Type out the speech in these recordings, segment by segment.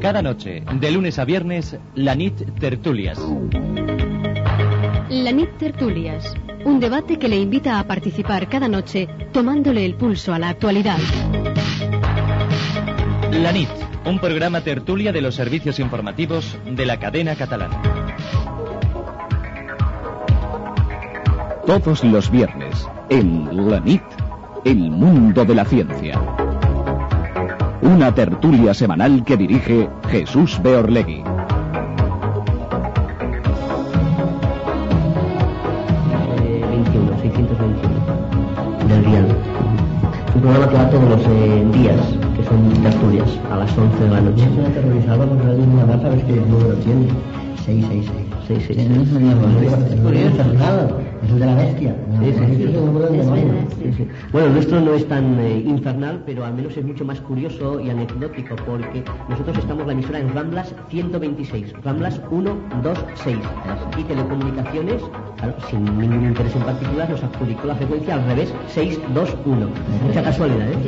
Cada noche, de lunes a viernes, la nit Tertulias. La nit Tertulias, un debate que le invita a participar cada noche tomándole el pulso a la actualidad. La nit, un programa tertulia de los servicios informativos de la cadena catalana. Todos los viernes, en La nit, el mundo de la ciencia. Una tertulia semanal que dirige Jesús Beorlegui. 621 del Dial. Un programa que va todos los días, que son tertulias, a las 11 de la noche. No se ha aterrorizado con la línea más, ¿sabes qué número tiene? 666. Es el de la bestia. Bueno, el nuestro no es tan infernal, pero al menos es mucho más curioso y anecdótico, porque nosotros estamos la emisora en Ramblas 126, Ramblas 126, y Telecomunicaciones, claro, sin ningún interés en particular, nos adjudicó la frecuencia al revés, 621. Mucha casualidad, ¿eh?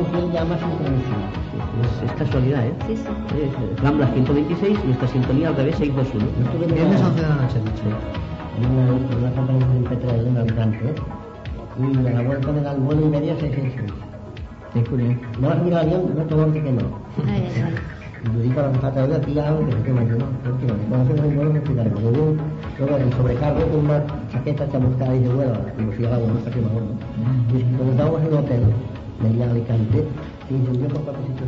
Es casualidad, ¿eh? Sí, sí. Ramblas 126, nuestra sintonía al revés, 621. Viernes 11 de la noche, dicho. Una compañía de MP3 de un habitante, y a la vuelta me dan vuelo y media 666. Qué curioso. No has mirado bien, no te voy que no. Ay, ay, ay. Y yo digo a la jefa de aquí algo que se quema yo, ¿no? Cuando hacemos un vuelo, me explicaré. Pero yo, luego el sobrecargo con una chaqueta chamuscada y de vuelo, como si haga una cosa que me hago, ¿no? Y cuando estábamos en el hotel, de allá a Alicante, se incendió por 4 sitios.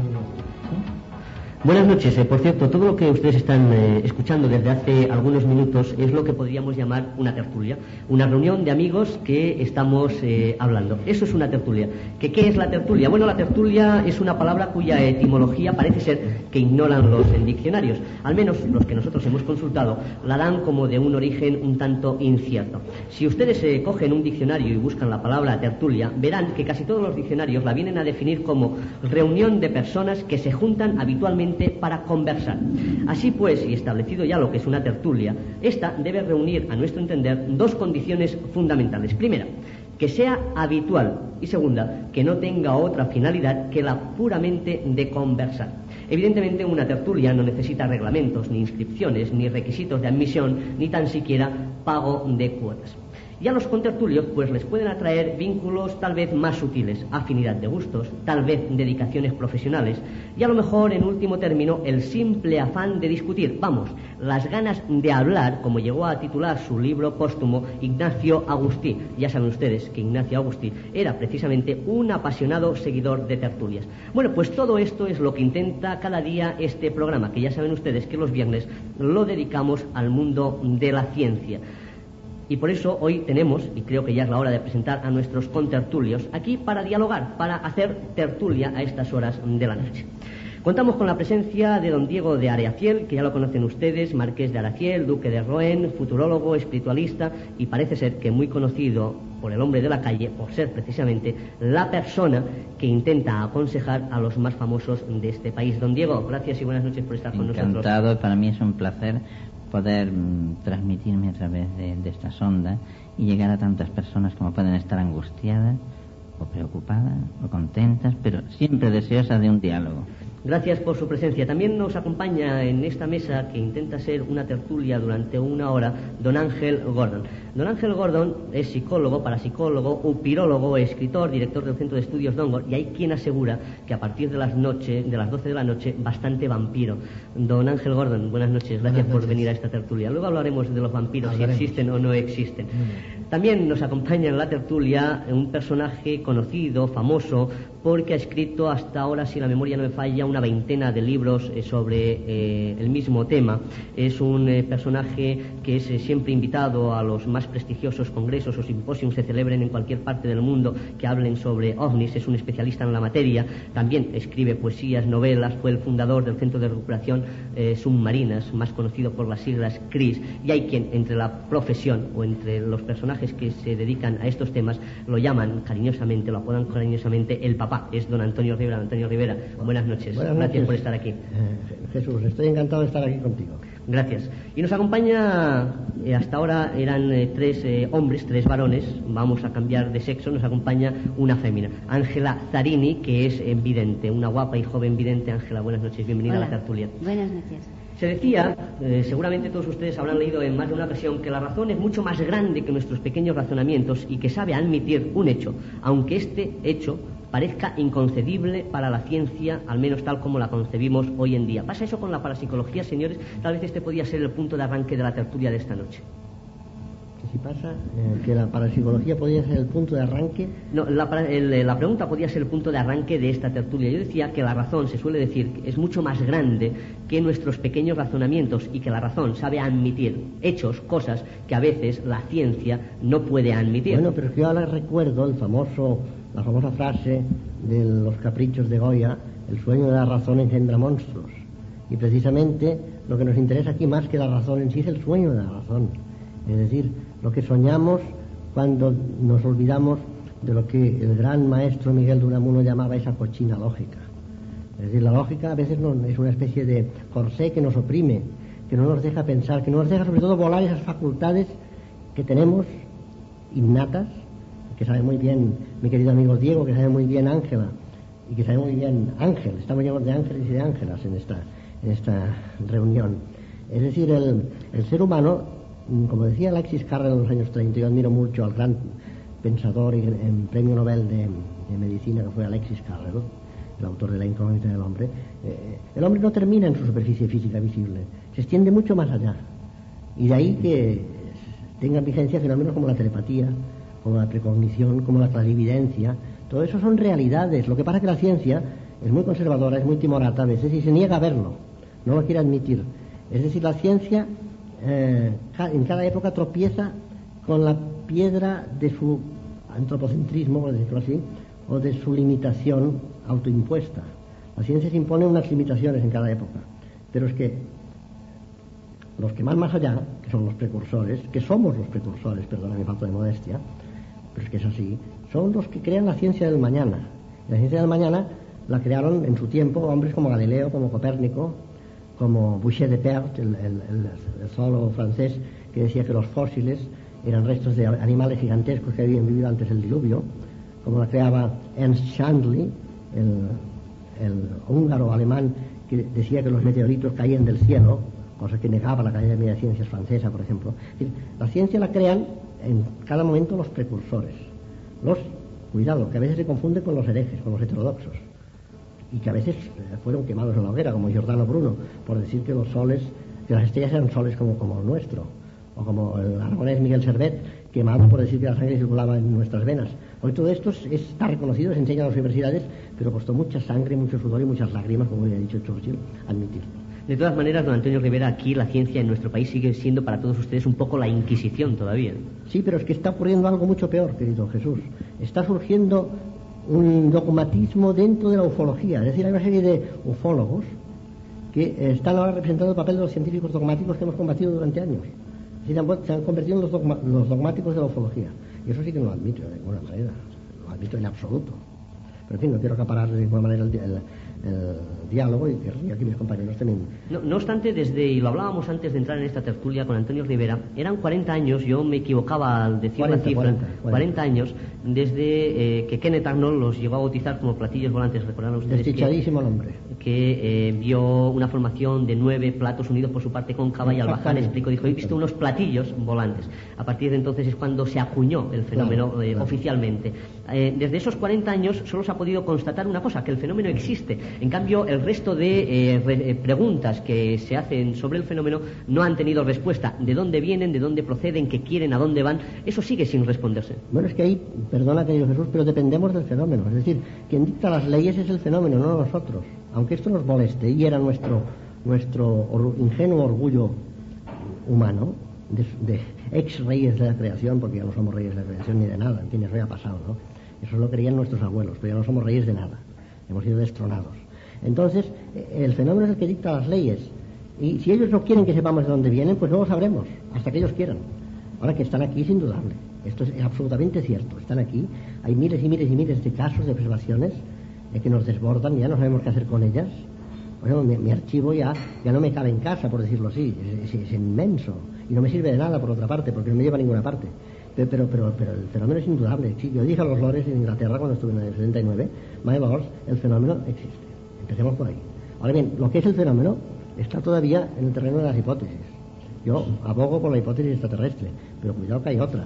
Buenas noches. Por cierto, todo lo que ustedes están escuchando desde hace algunos minutos es lo que podríamos llamar una tertulia, una reunión de amigos que estamos hablando. Eso es una tertulia. ¿Qué es la tertulia? Bueno, la tertulia es una palabra cuya etimología parece ser que ignoran los diccionarios. Al menos los que nosotros hemos consultado la dan como de un origen un tanto incierto. Si ustedes cogen un diccionario y buscan la palabra tertulia, verán que casi todos los diccionarios la vienen a definir como reunión de personas que se juntan habitualmente para conversar. Así pues, y establecido ya lo que es una tertulia, esta debe reunir, a nuestro entender, dos condiciones fundamentales. Primera, que sea habitual, y segunda, que no tenga otra finalidad que la puramente de conversar. Evidentemente, una tertulia no necesita reglamentos, ni inscripciones, ni requisitos de admisión, ni tan siquiera pago de cuotas. Y a los contertulios pues les pueden atraer vínculos tal vez más sutiles, afinidad de gustos, tal vez dedicaciones profesionales y a lo mejor en último término el simple afán de discutir, vamos, las ganas de hablar, como llegó a titular su libro póstumo Ignacio Agustí. Ya saben ustedes que Ignacio Agustí era precisamente un apasionado seguidor de tertulias. Bueno, pues todo esto es lo que intenta cada día este programa, que ya saben ustedes que los viernes lo dedicamos al mundo de la ciencia. Y por eso hoy tenemos, y creo que ya es la hora de presentar a nuestros contertulios, aquí para dialogar, para hacer tertulia a estas horas de la noche. Contamos con la presencia de don Diego de Araciel, que ya lo conocen ustedes, marqués de Araciel, duque de Roen, futurólogo, espiritualista, y parece ser que muy conocido por el hombre de la calle, por ser precisamente la persona que intenta aconsejar a los más famosos de este país. Don Diego, gracias y buenas noches por estar con nosotros. Encantado, para mí es un placer poder transmitirme a través de estas ondas y llegar a tantas personas como pueden estar angustiadas o preocupadas o contentas, pero siempre deseosas de un diálogo. Gracias por su presencia. También nos acompaña en esta mesa, que intenta ser una tertulia durante una hora, don Ángel Gordon. Don Ángel Gordon es psicólogo, parapsicólogo, upirólogo, escritor, director del Centro de Estudios Dongor, y hay quien asegura que a partir de las 12 de la noche, bastante vampiro. Don Ángel Gordon, buenas noches, gracias por venir a esta tertulia. Luego hablaremos de los vampiros, si existen o no existen. También nos acompaña en la tertulia un personaje conocido, famoso, porque ha escrito hasta ahora, si la memoria no me falla, una veintena de libros sobre el mismo tema. Es un personaje que es siempre invitado a los más prestigiosos congresos o simposios que se celebren en cualquier parte del mundo que hablen sobre ovnis. Es un especialista en la materia. También escribe poesías, novelas. Fue el fundador del Centro de Recuperación Submarinas, más conocido por las siglas CRIS. Y hay quien entre la profesión o entre los personajes que se dedican a estos temas lo llaman cariñosamente, lo apodan cariñosamente el papá. Es don Antonio Rivera. Antonio Rivera, buenas noches. Gracias por estar aquí. Jesús, estoy encantado de estar aquí contigo. Gracias. Y nos acompaña hasta ahora eran 3 hombres, 3 varones. Vamos a cambiar de sexo, nos acompaña una fémina, Ángela Zarini, que es vidente, una guapa y joven vidente. Ángela, buenas noches, bienvenida. Hola. A la tertulia. Buenas noches. Se decía, seguramente todos ustedes habrán leído en más de una ocasión, que la razón es mucho más grande que nuestros pequeños razonamientos y que sabe admitir un hecho, aunque este hecho parezca inconcebible para la ciencia, al menos tal como la concebimos hoy en día. ¿Pasa eso con la parapsicología, señores? Tal vez este podía ser el punto de arranque de la tertulia de esta noche. Si pasa, que la parapsicología podría ser el punto de arranque. No, la pregunta podría ser el punto de arranque de esta tertulia. Yo decía que la razón, se suele decir, es mucho más grande que nuestros pequeños razonamientos y que la razón sabe admitir hechos, cosas que a veces la ciencia no puede admitir. Bueno, pero es que yo ahora recuerdo la famosa frase de los caprichos de Goya: el sueño de la razón engendra monstruos. Y precisamente lo que nos interesa aquí más que la razón en sí es el sueño de la razón. Es decir, lo que soñamos cuando nos olvidamos de lo que el gran maestro Miguel de Unamuno llamaba esa cochina lógica. Es decir, la lógica a veces es una especie de corsé que nos oprime, que no nos deja pensar, que no nos deja sobre todo volar esas facultades que tenemos innatas, que sabe muy bien mi querido amigo Diego, que sabe muy bien Ángela, y que sabe muy bien Ángel. Estamos llenos de ángeles y de ángelas en esta reunión. Es decir, el ser humano, como decía Alexis Carrel en los años 30, yo admiro mucho al gran pensador y en premio Nobel de medicina que fue Alexis Carrel, el autor de La incógnita del hombre. El hombre no termina en su superficie física visible, se extiende mucho más allá, y de ahí que tengan vigencia fenómenos como la telepatía, como la precognición, como la clarividencia. Todo eso son realidades. Lo que pasa es que la ciencia es muy conservadora, es muy timorata a veces y se niega a verlo, no lo quiere admitir. Es decir, la ciencia en cada época tropieza con la piedra de su antropocentrismo, por decirlo así, o de su limitación autoimpuesta. La ciencia se impone unas limitaciones en cada época, pero es que los que van más allá, que son los precursores, que somos los precursores, perdona mi falta de modestia, pero es que es así, son los que crean la ciencia del mañana. La ciencia del mañana la crearon en su tiempo hombres como Galileo, como Copérnico, como Boucher de Perth, el zoólogo francés, que decía que los fósiles eran restos de animales gigantescos que habían vivido antes del diluvio, como la creaba Ernst Chandley, el húngaro alemán, que decía que los meteoritos caían del cielo, cosa que negaba la Academia de Ciencias francesa, por ejemplo. Es decir, la ciencia la crean en cada momento los precursores. Cuidado, que a veces se confunde con los herejes, con los heterodoxos, y que a veces fueron quemados en la hoguera, como Giordano Bruno, por decir que que las estrellas eran soles como el nuestro, o como el aragonés Miguel Servet, quemado por decir que la sangre circulaba en nuestras venas. Hoy todo esto está reconocido, se enseña en las universidades, pero costó mucha sangre, mucho sudor y muchas lágrimas, como ya ha dicho Churchill, admitirlo. De todas maneras, don Antonio Rivera, aquí la ciencia en nuestro país sigue siendo para todos ustedes un poco la Inquisición todavía. Sí, pero es que está ocurriendo algo mucho peor, querido Jesús. Está surgiendo un dogmatismo dentro de la ufología. Es decir, hay una serie de ufólogos que están ahora representando el papel de los científicos dogmáticos que hemos combatido durante años. Es decir, se han convertido en los dogmáticos de la ufología. Y eso sí que no lo admito de ninguna manera. No lo admito en absoluto. Pero en fin, no quiero acaparar de ninguna manera el diálogo, y querría que mis compañeros también. No obstante, y lo hablábamos antes de entrar en esta tertulia con Antonio Rivera, eran 40 años, yo me equivocaba al decir la cifra, 40 años desde que Kenneth Arnold los llegó a bautizar como platillos volantes. Recordarán ustedes desdichadísimo nombre, que vio una formación de 9 platos unidos por su parte cóncava, y al bajar dijo, he visto unos platillos volantes. A partir de entonces es cuando se acuñó el fenómeno oficialmente. Desde esos 40 años solo se ha podido constatar una cosa, que el fenómeno existe. En cambio, el resto de preguntas que se hacen sobre el fenómeno no han tenido respuesta. ¿De dónde vienen? ¿De dónde proceden? ¿Qué quieren? ¿A dónde van? Eso sigue sin responderse. Bueno, es que ahí, perdona querido Jesús, pero dependemos del fenómeno. Es decir, quien dicta las leyes es el fenómeno, no nosotros. Aunque esto nos moleste, y era nuestro ingenuo orgullo humano, de ex reyes de la creación, porque ya no somos reyes de la creación ni de nada, en fin, eso ya ha pasado, ¿no? Eso lo creían nuestros abuelos, pero ya no somos reyes de nada. Hemos sido destronados. Entonces, el fenómeno es el que dicta las leyes. Y si ellos no quieren que sepamos de dónde vienen, pues no lo sabremos, hasta que ellos quieran. Ahora, que están aquí es indudable. Esto es absolutamente cierto. Están aquí. Hay miles y miles y miles de casos, de observaciones que nos desbordan, y ya no sabemos qué hacer con ellas. Por ejemplo, mi archivo ya no me cabe en casa, por decirlo así. Es inmenso. Y no me sirve de nada, por otra parte, porque no me lleva a ninguna parte. Pero el fenómeno es indudable. Sí, yo dije a los lores en Inglaterra cuando estuve en el 79, my lords, el fenómeno existe. Empecemos por ahí. Ahora bien, lo que es el fenómeno está todavía en el terreno de las hipótesis. Yo abogo por la hipótesis extraterrestre, pero cuidado que hay otras.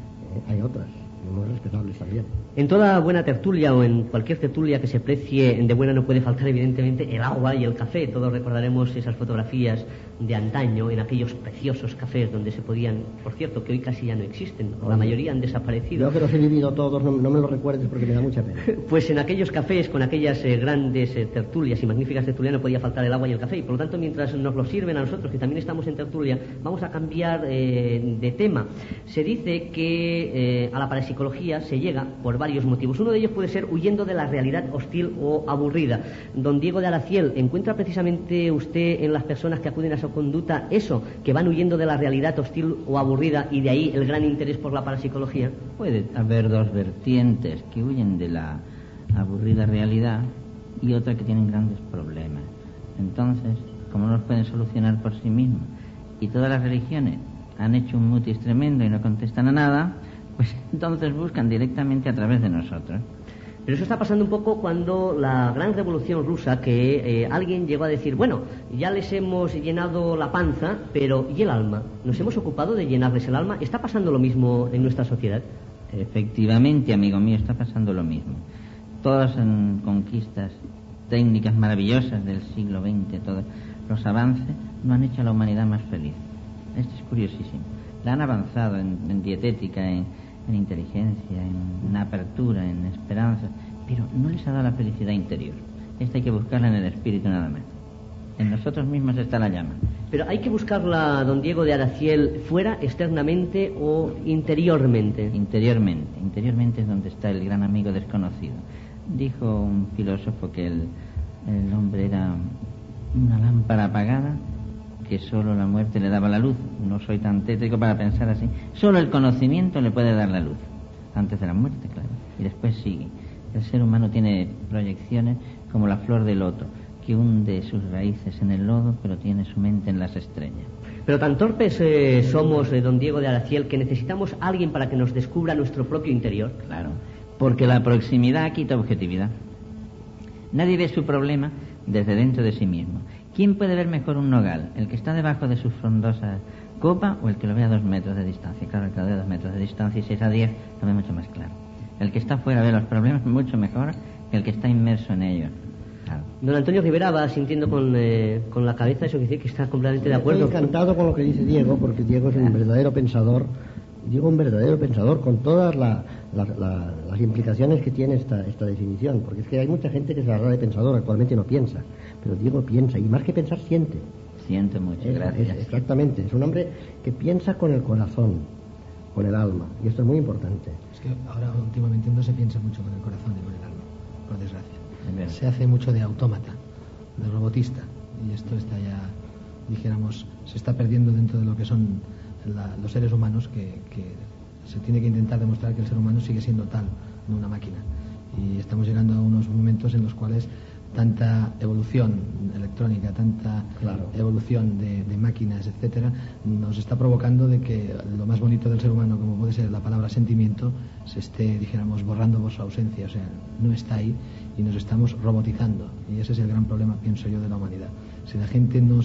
Hay otras, muy respetables también. En toda buena tertulia o en cualquier tertulia que se precie de buena no puede faltar evidentemente el agua y el café. Todos recordaremos esas fotografías de antaño en aquellos preciosos cafés donde se podían, por cierto, que hoy casi ya no existen, la mayoría han desaparecido. Yo que los he vivido todos, no me los recuerdes porque me da mucha pena. Pues en aquellos cafés con aquellas grandes tertulias y magníficas tertulias no podía faltar el agua y el café, y por lo tanto mientras nos lo sirven a nosotros que también estamos en tertulia, vamos a cambiar de tema. Se dice que a la parapsicología se llega por varios motivos. Uno de ellos puede ser huyendo de la realidad hostil o aburrida. Don Diego de Araciel, ¿encuentra precisamente usted en las personas que acuden a su conducta eso, que van huyendo de la realidad hostil o aburrida, y de ahí el gran interés por la parapsicología? Puede haber dos vertientes, que huyen de la aburrida realidad y otra que tienen grandes problemas. Entonces, como no los pueden solucionar por sí mismos y todas las religiones han hecho un mutis tremendo y no contestan a nada, pues entonces buscan directamente a través de nosotros. Pero eso está pasando un poco cuando la gran revolución rusa, que alguien llegó a decir, bueno, ya les hemos llenado la panza, pero ¿y el alma? ¿Nos hemos ocupado de llenarles el alma? ¿Está pasando lo mismo en nuestra sociedad? Efectivamente, amigo mío, está pasando lo mismo. Todas las conquistas técnicas maravillosas del siglo XX, todos los avances, no han hecho a la humanidad más feliz. Esto es curiosísimo. La han avanzado en dietética, en inteligencia, en apertura, en esperanza, pero no les ha dado la felicidad interior. Esta hay que buscarla en el espíritu nada más. En nosotros mismos está la llama. Pero hay que buscarla, don Diego de Araciel, fuera, externamente o interiormente. Interiormente. Interiormente es donde está el gran amigo desconocido. Dijo un filósofo que el hombre era una lámpara apagada que solo la muerte le daba la luz. No soy tan tétrico para pensar así. Solo el conocimiento le puede dar la luz. Antes de la muerte, claro. Y después sigue. El ser humano tiene proyecciones como la flor del loto, que hunde sus raíces en el lodo, pero tiene su mente en las estrellas. Pero tan torpes somos, don Diego de Araciel, que necesitamos a alguien para que nos descubra nuestro propio interior. Claro, porque la proximidad quita objetividad. Nadie ve su problema desde dentro de sí mismo. ¿Quién puede ver mejor un nogal? ¿El que está debajo de su frondosa copa o el que lo ve a 2 metros de distancia? Claro, el que lo ve a 2 metros de distancia y si es a 10, lo ve mucho más claro. El que está fuera ve los problemas mucho mejor que el que está inmerso en ellos. Claro. Don Antonio Rivera va sintiendo con la cabeza, eso quiere decir que está completamente de acuerdo. Estoy encantado con lo que dice Diego, porque Diego es un verdadero pensador. Digo un verdadero pensador con todas las implicaciones que tiene esta definición, porque es que hay mucha gente que se la da de pensador, actualmente no piensa, pero Diego piensa, y más que pensar siente. Siente mucho, gracias. Exactamente, es un hombre que piensa con el corazón, con el alma, y esto es muy importante. Es que ahora últimamente no se piensa mucho con el corazón y con el alma, por desgracia. Es se hace mucho de autómata, de robotista, y esto está ya, dijéramos, se está perdiendo dentro de lo que son los seres humanos, que se tiene que intentar demostrar que el ser humano sigue siendo tal, no una máquina. Y estamos llegando a unos momentos en los cuales tanta evolución electrónica, tanta evolución de máquinas, etcétera, nos está provocando de que lo más bonito del ser humano, como puede ser la palabra sentimiento, se esté, dijéramos, borrando por su ausencia. O sea, no está ahí y nos estamos robotizando. Y ese es el gran problema, pienso yo, de la humanidad. Si la gente no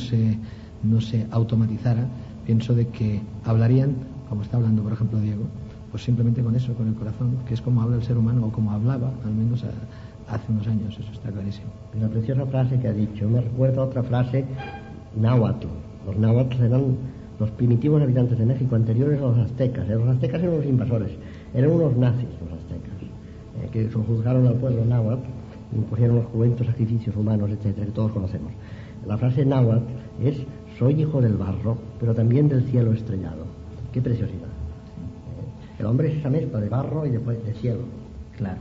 se automatizara, pienso de que hablarían, como está hablando por ejemplo Diego, pues simplemente con eso, con el corazón, que es como habla el ser humano, o como hablaba, al menos hace unos años, eso está clarísimo. Una preciosa frase que ha dicho, me recuerda a otra frase, náhuatl. Los náhuatl eran los primitivos habitantes de México, anteriores a los aztecas. Los aztecas eran los invasores, eran unos nazis los aztecas, que sojuzgaron al pueblo náhuatl, impusieron los cruentos sacrificios humanos, etcétera, que todos conocemos. La frase náhuatl es: soy hijo del barro, pero también del cielo estrellado. ¡Qué preciosidad! El hombre es esa mezcla de barro y después de cielo. Claro.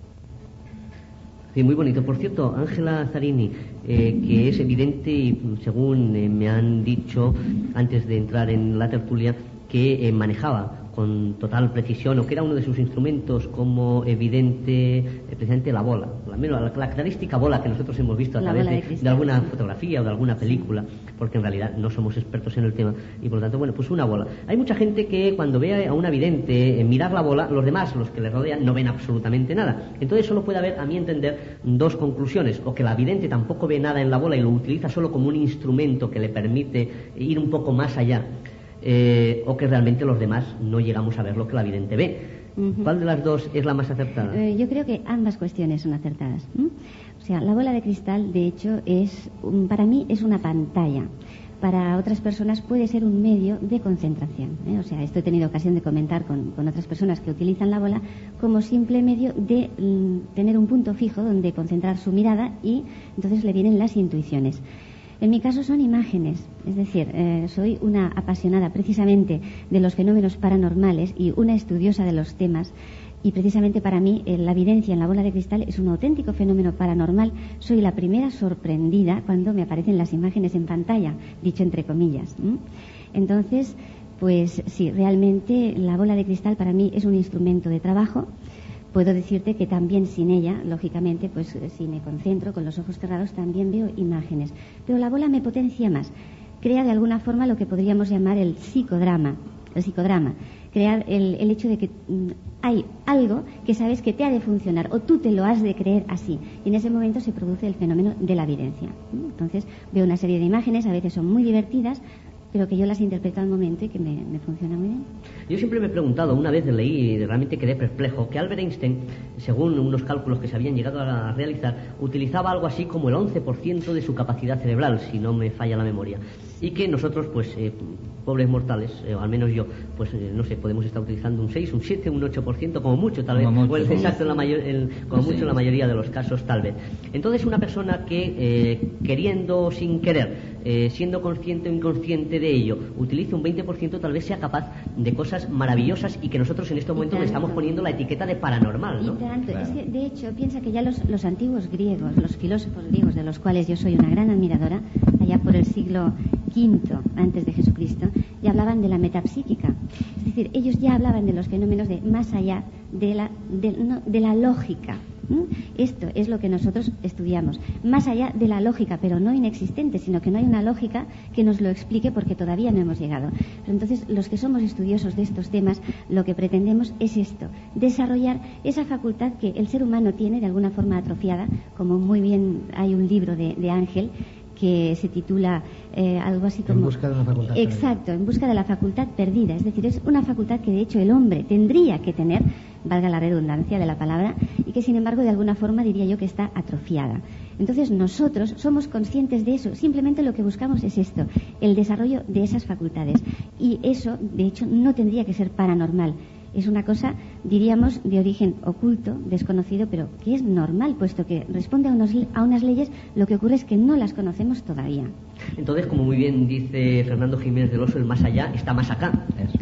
Sí, muy bonito. Por cierto, Ángela Zarini, que es evidente, y según me han dicho antes de entrar en la tertulia, que manejaba con total precisión, o que era uno de sus instrumentos como evidente, precisamente la bola, la la característica bola que nosotros hemos visto a través de alguna fotografía o de alguna película, porque en realidad no somos expertos en el tema, y por lo tanto, bueno, pues una bola. Hay mucha gente que cuando ve a una vidente mirar la bola, los demás, los que le rodean, no ven absolutamente nada. Entonces solo puede haber, a mi entender, dos conclusiones: o que la vidente tampoco ve nada en la bola y lo utiliza solo como un instrumento que le permite ir un poco más allá, o que realmente los demás no llegamos a ver lo que la vidente ve. ¿Cuál de las dos es la más acertada? Yo creo que ambas cuestiones son acertadas. O sea, la bola de cristal, de hecho, para mí es una pantalla. Para otras personas puede ser un medio de concentración. O sea, esto he tenido ocasión de comentar con otras personas que utilizan la bola como simple medio de tener un punto fijo donde concentrar su mirada, y entonces le vienen las intuiciones. En mi caso son imágenes, es decir, soy una apasionada precisamente de los fenómenos paranormales y una estudiosa de los temas, y precisamente para mí la evidencia en la bola de cristal es un auténtico fenómeno paranormal. Soy la primera sorprendida cuando me aparecen las imágenes en pantalla, dicho entre comillas. Entonces, pues sí, realmente la bola de cristal para mí es un instrumento de trabajo. Puedo decirte que también sin ella, lógicamente, pues si me concentro con los ojos cerrados también veo imágenes. Pero la bola me potencia más. Crea de alguna forma lo que podríamos llamar el psicodrama. Crear el hecho de que hay algo que sabes que te ha de funcionar, o tú te lo has de creer así. Y en ese momento se produce el fenómeno de la evidencia. Entonces veo una serie de imágenes, a veces son muy divertidas, pero que yo las interpreto al momento y que me funciona muy bien. Yo siempre me he preguntado, una vez leí y realmente quedé perplejo, que Albert Einstein, según unos cálculos que se habían llegado a realizar, utilizaba algo así como el 11% de su capacidad cerebral, si no me falla la memoria, y que nosotros, pues, pobres mortales, o al menos yo, pues, no sé, podemos estar utilizando un 6, un 7, un 8%, como mucho, tal vez, o el exacto, como mucho en la mayoría de los casos, tal vez. Entonces, una persona que, queriendo o sin querer, siendo consciente o inconsciente de ello, utilice un 20%, tal vez sea capaz de cosas maravillosas, y que nosotros en este momento le estamos poniendo la etiqueta de paranormal, ¿no? Y tanto. Claro. Es que, de hecho, piensa que ya los antiguos griegos, los filósofos griegos, de los cuales yo soy una gran admiradora, allá por el siglo V antes de Jesucristo, ya hablaban de la metapsíquica. Es decir, ellos ya hablaban de los fenómenos de más allá de la lógica. Esto es lo que nosotros estudiamos, más allá de la lógica, pero no inexistente, sino que no hay una lógica que nos lo explique, porque todavía no hemos llegado. Pero entonces, los que somos estudiosos de estos temas, lo que pretendemos es esto: desarrollar esa facultad que el ser humano tiene de alguna forma atrofiada, como muy bien hay un libro de Ángel que se titula algo así como... En busca de una facultad perdida. Exacto, en busca de la facultad perdida. Es decir, es una facultad que de hecho el hombre tendría que tener, valga la redundancia de la palabra, y que sin embargo de alguna forma diría yo que está atrofiada. Entonces nosotros somos conscientes de eso. Simplemente lo que buscamos es esto: el desarrollo de esas facultades. Y eso, de hecho, no tendría que ser paranormal. Es una cosa, diríamos, de origen oculto, desconocido, pero que es normal, puesto que responde a unas leyes. Lo que ocurre es que no las conocemos todavía. Entonces, como muy bien dice Fernando Jiménez del Oso, el más allá está más acá.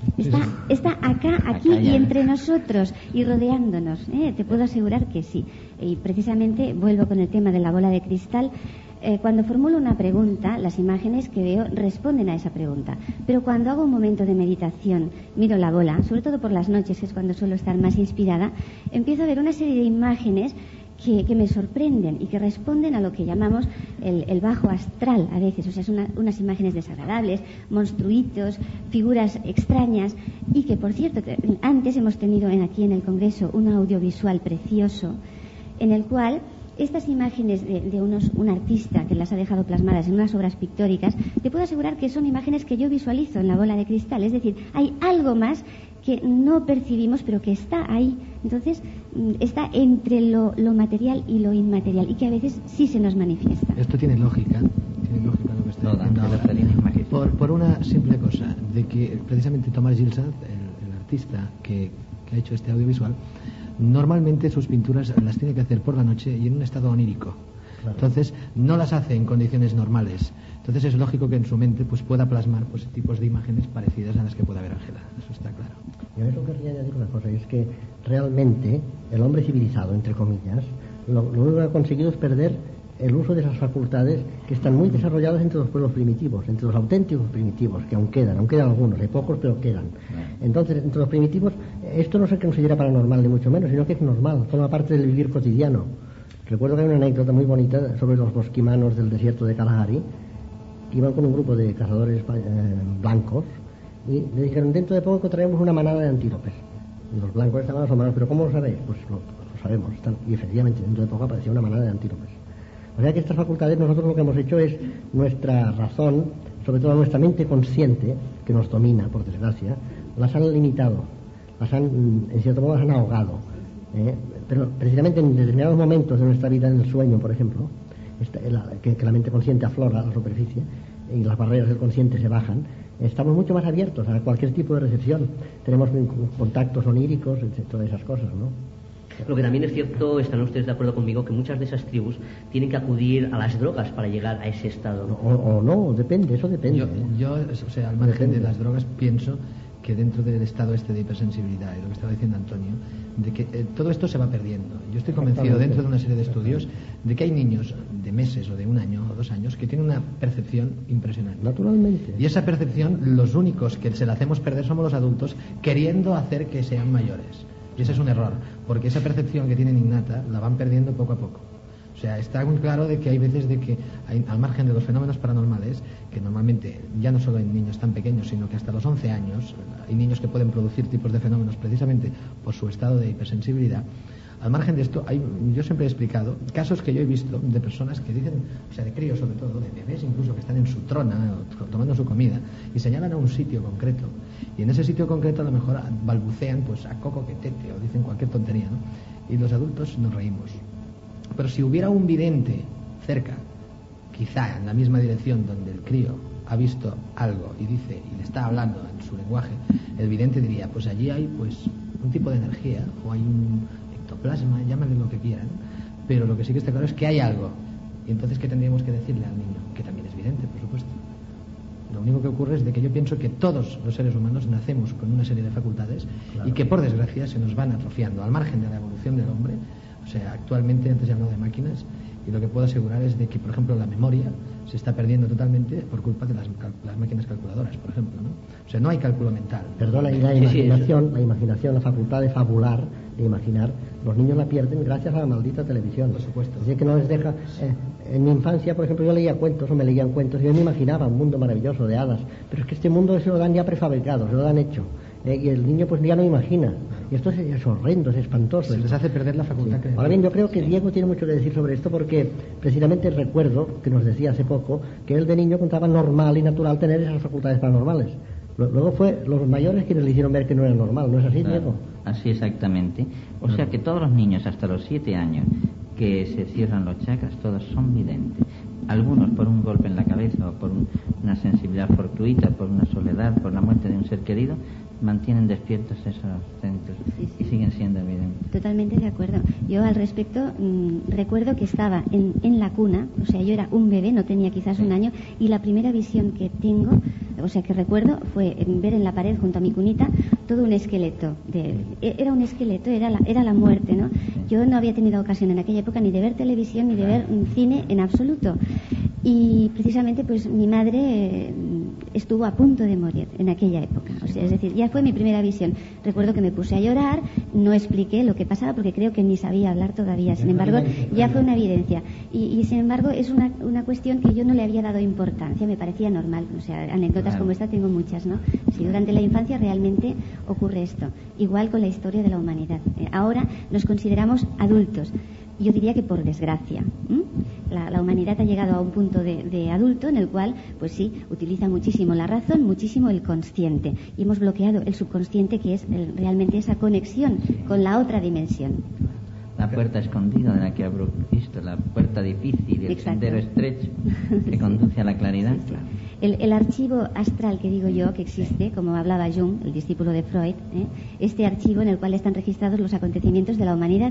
Está acá, aquí y entre nosotros y rodeándonos. Te puedo asegurar que sí. Y precisamente vuelvo con el tema de la bola de cristal. Cuando formulo una pregunta, las imágenes que veo responden a esa pregunta. Pero cuando hago un momento de meditación, miro la bola, sobre todo por las noches, que es cuando suelo estar más inspirada, empiezo a ver una serie de imágenes que me sorprenden y que responden a lo que llamamos el bajo astral a veces. O sea, son unas imágenes desagradables, monstruitos, figuras extrañas, y que, por cierto, antes hemos tenido aquí en el Congreso un audiovisual precioso en el cual estas imágenes de un artista que las ha dejado plasmadas en unas obras pictóricas, te puedo asegurar que son imágenes que yo visualizo en la bola de cristal. Es decir, hay algo más que no percibimos, pero que está ahí. Entonces, está entre lo material y lo inmaterial, y que a veces sí se nos manifiesta. Esto tiene lógica lo que estoy diciendo ahora. Por una simple cosa, de que precisamente Thomas Gilson, el artista que ha hecho este audiovisual, normalmente sus pinturas las tiene que hacer por la noche y en un estado onírico. Claro. Entonces no las hace en condiciones normales. Entonces es lógico que en su mente pues pueda plasmar pues tipos de imágenes parecidas a las que pueda ver Ángela. Eso está claro. Y a eso querría añadir una cosa, y es que realmente el hombre civilizado, entre comillas, lo único que ha conseguido es perder el uso de esas facultades que están muy desarrolladas entre los pueblos primitivos, entre los auténticos primitivos, que aún quedan algunos, hay pocos, pero quedan. Entonces, entre los primitivos, esto no se considera paranormal ni mucho menos, sino que es normal, forma parte del vivir cotidiano. Recuerdo que hay una anécdota muy bonita sobre los bosquimanos del desierto de Kalahari, que iban con un grupo de cazadores blancos y le dijeron, dentro de poco traemos una manada de antílopes. Y los blancos estaban asombrados, ¿pero cómo lo sabéis? Pues lo sabemos. Y efectivamente, dentro de poco aparecía una manada de antílopes. O sea que estas facultades, nosotros lo que hemos hecho es nuestra razón, sobre todo nuestra mente consciente, que nos domina, por desgracia, las han limitado, en cierto modo las han ahogado. Pero precisamente en determinados momentos de nuestra vida, en el sueño, por ejemplo, que la mente consciente aflora a la superficie y las barreras del consciente se bajan, estamos mucho más abiertos a cualquier tipo de recepción. Tenemos contactos oníricos, todas esas cosas, ¿no? Lo que también es cierto, estarán ustedes de acuerdo conmigo, que muchas de esas tribus tienen que acudir a las drogas para llegar a ese estado. O no, depende, eso depende. Yo o sea, al margen de las drogas, pienso que dentro del estado este de hipersensibilidad, y lo que estaba diciendo Antonio, de que todo esto se va perdiendo. Yo estoy convencido, dentro de una serie de estudios, de que hay niños de meses o de 1 año o 2 años que tienen una percepción impresionante. Naturalmente. Y esa percepción, los únicos que se la hacemos perder somos los adultos, queriendo hacer que sean mayores. Y ese es un error, porque esa percepción que tienen innata la van perdiendo poco a poco. O sea, está muy claro de que hay veces de que, al margen de los fenómenos paranormales, que normalmente ya no solo en niños tan pequeños, sino que hasta los 11 años hay niños que pueden producir tipos de fenómenos precisamente por su estado de hipersensibilidad. Al margen de esto, yo siempre he explicado casos que yo he visto de personas que dicen, o sea, de críos sobre todo, de bebés incluso, que están en su trona o tomando su comida y señalan a un sitio concreto. Y en ese sitio concreto a lo mejor balbucean pues a coco que tete o dicen cualquier tontería, ¿no? Y los adultos nos reímos. Pero si hubiera un vidente cerca, quizá en la misma dirección donde el crío ha visto algo y dice y le está hablando en su lenguaje, el vidente diría, pues allí hay pues un tipo de energía o hay un ectoplasma, llámale lo que quieran, pero lo que sí que está claro es que hay algo. Y entonces, ¿qué tendríamos que decirle al niño? Que también es vidente, por supuesto. Lo único que ocurre es de que yo pienso que todos los seres humanos nacemos con una serie de facultades, claro, y que por desgracia se nos van atrofiando al margen de la evolución del hombre. O sea, actualmente, antes he hablado de máquinas, y lo que puedo asegurar es de que, por ejemplo, la memoria se está perdiendo totalmente por culpa de las máquinas calculadoras, por ejemplo, ¿no? O sea, no hay cálculo mental. Perdona, y la imaginación, la facultad de fabular, de imaginar, los niños la pierden gracias a la maldita televisión. Por supuesto. Es decir, que no les deja... en mi infancia, por ejemplo, yo leía cuentos o me leían cuentos y yo me imaginaba un mundo maravilloso de hadas, pero es que este mundo se lo dan ya prefabricado, se lo dan hecho. Y el niño pues ya no imagina. Y esto es horrendo, es espantoso. Se les hace perder la facultad creativa. Ahora bien, yo creo que Diego tiene mucho que decir sobre esto porque precisamente recuerdo que nos decía hace poco que él de niño contaba normal y natural tener esas facultades paranormales. Luego fue los mayores quienes le hicieron ver que no era normal, ¿no es así, Diego? Así exactamente. O sea que todos los niños hasta los 7 años que se cierran los chakras, todos son videntes. Algunos por un golpe en la cabeza o por una sensibilidad fortuita, por una soledad, por la muerte de un ser querido, mantienen despiertos esos centros y siguen siendo evidentes. Totalmente de acuerdo. Yo al respecto recuerdo que estaba en la cuna, o sea, yo era un bebé, no tenía quizás 1 año, y la primera visión que tengo, o sea, que recuerdo fue ver en la pared junto a mi cunita todo un esqueleto. Era un esqueleto, era la muerte, ¿no? Yo no había tenido ocasión en aquella época ni de ver televisión ni de ver cine en absoluto. Y precisamente pues mi madre estuvo a punto de morir en aquella época, o sea, es decir, ya fue mi primera visión. Recuerdo que me puse a llorar, no expliqué lo que pasaba porque creo que ni sabía hablar todavía, sin embargo ya fue una evidencia y sin embargo es una cuestión que yo no le había dado importancia, me parecía normal, o sea, anécdotas como esta tengo muchas, ¿no? Si durante la infancia realmente ocurre esto, igual con la historia de la humanidad. Ahora nos consideramos adultos. Yo diría que por desgracia la humanidad ha llegado a un punto de adulto en el cual, pues sí, utiliza muchísimo la razón, muchísimo el consciente, y hemos bloqueado el subconsciente, que es realmente esa conexión con la otra dimensión. La puerta escondida de la que habro visto, la puerta difícil, el sendero estrecho que conduce a la claridad. Sí, sí. El archivo astral que digo yo que existe, como hablaba Jung, el discípulo de Freud, este archivo en el cual están registrados los acontecimientos de la humanidad.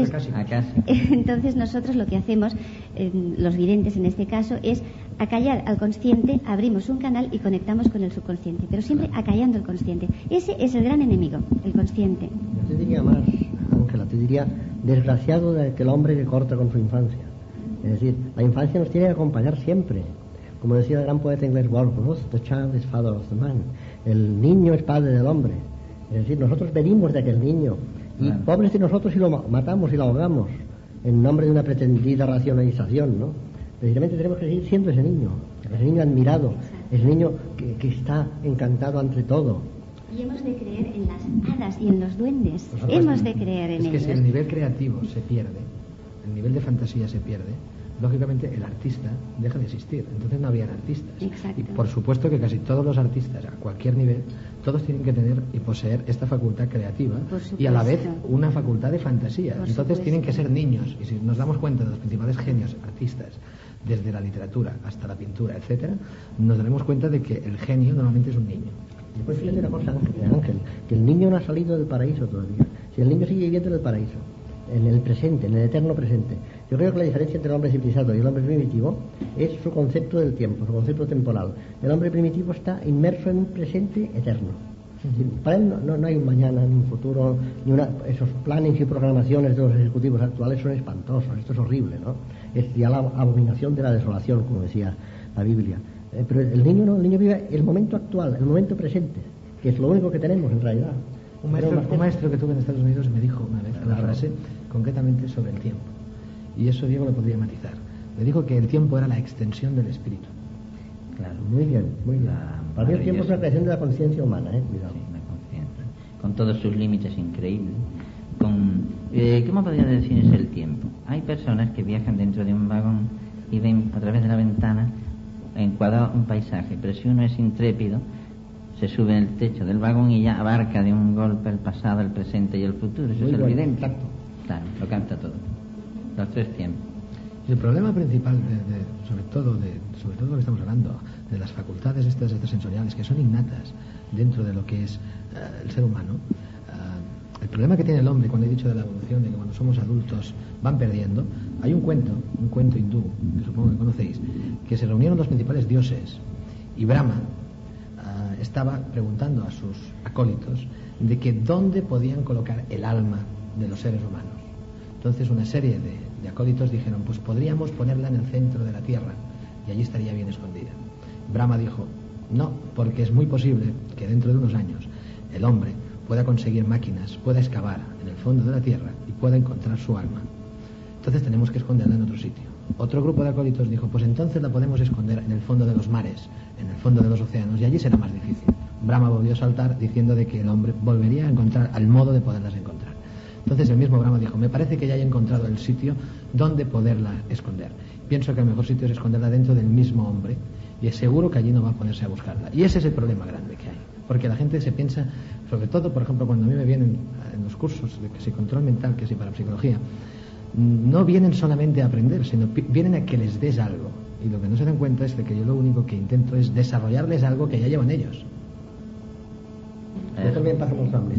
Entonces nosotros lo que hacemos, los videntes en este caso, es acallar al consciente, abrimos un canal y conectamos con el subconsciente, pero siempre acallando el consciente. Ese es el gran enemigo, el consciente. Yo te diría más, Ángela, te diría desgraciado de aquel hombre que corta con su infancia. Es decir, la infancia nos tiene que acompañar siempre. Como decía el gran poeta inglés Wordsworth, the child is father of the man. El niño es padre del hombre. Es decir, nosotros venimos de aquel niño. Y pobres de nosotros si lo matamos y lo ahogamos. en nombre de una pretendida racionalización, ¿no? Precisamente tenemos que seguir siendo ese niño admirado, ese niño que está encantado ante todo. Y hemos de creer en las hadas y en los duendes. Hemos de creer en ellos. Es que si el nivel creativo se pierde, el nivel de fantasía se pierde, lógicamente el artista deja de existir. Entonces no habrían artistas. Exacto. Y por supuesto que casi todos los artistas, a cualquier nivel, todos tienen que tener y poseer esta facultad creativa y a la vez una facultad de fantasía. Entonces tienen que ser niños. Y si nos damos cuenta de los principales genios artistas, desde la literatura hasta la pintura, etcétera, nos daremos cuenta de que el genio normalmente es un niño. Después fíjate una cosa, Ángel, que el niño no ha salido del paraíso todavía. Si el niño sigue viviendo en el paraíso, en el presente, en el eterno presente. Yo creo que la diferencia entre el hombre civilizado y el hombre primitivo es su concepto del tiempo, su concepto temporal. El hombre primitivo está inmerso en un presente eterno. Para él no hay un mañana, ni un futuro, ni esos planes y programaciones de los ejecutivos actuales son espantosos. Esto es horrible, ¿no? Es ya la abominación de la desolación, como decía la Biblia. Pero el niño no, el niño vive el momento actual, el momento presente, que es lo único que tenemos en realidad. Un maestro que tuve en Estados Unidos me dijo una vez una frase concretamente sobre el tiempo. Y eso Diego lo podría matizar. Me dijo que el tiempo era la extensión del espíritu. Claro, muy bien, muy bien. Para mí el tiempo es la creación de la conciencia humana, cuidado. Sí, la conciencia. Con todos sus límites increíbles. ¿Cómo podría definirse el tiempo? Hay personas que viajan dentro de un vagón y ven a través de la ventana encuadrado un paisaje, pero si uno es intrépido, se sube en el techo del vagón y ya abarca de un golpe el pasado, el presente y el futuro. Eso es evidente. Claro, lo capta todo. Los tres tiempos. Y el problema principal, sobre todo lo que estamos hablando, de las facultades estas sensoriales, que son innatas dentro de lo que es el ser humano, el problema que tiene el hombre, cuando he dicho de la evolución, de que cuando somos adultos van perdiendo, hay un cuento hindú, que supongo que conocéis, que se reunieron los principales dioses, y Brahma estaba preguntando a sus acólitos de que dónde podían colocar el alma de los seres humanos. Entonces una serie de acólitos dijeron, pues podríamos ponerla en el centro de la tierra y allí estaría bien escondida. Brahma dijo, no, porque es muy posible que dentro de unos años el hombre pueda conseguir máquinas, pueda excavar en el fondo de la tierra y pueda encontrar su alma. Entonces tenemos que esconderla en otro sitio. Otro grupo de acólitos dijo, pues entonces la podemos esconder en el fondo de los mares, en el fondo de los océanos, y allí será más difícil. Brahma volvió a saltar diciendo de que el hombre volvería a encontrar al modo de poderlas encontrar. Entonces el mismo Brahma dijo, me parece que ya he encontrado el sitio donde poderla esconder. Pienso que el mejor sitio es esconderla dentro del mismo hombre, y es seguro que allí no va a ponerse a buscarla. Y ese es el problema grande que hay. Porque la gente se piensa, sobre todo, por ejemplo, cuando a mí me vienen en los cursos de que si control mental, que si para psicología, no vienen solamente a aprender, sino vienen a que les des algo. Y lo que no se dan cuenta es de que yo lo único que intento es desarrollarles algo que ya llevan ellos. Yo también paso con hambre.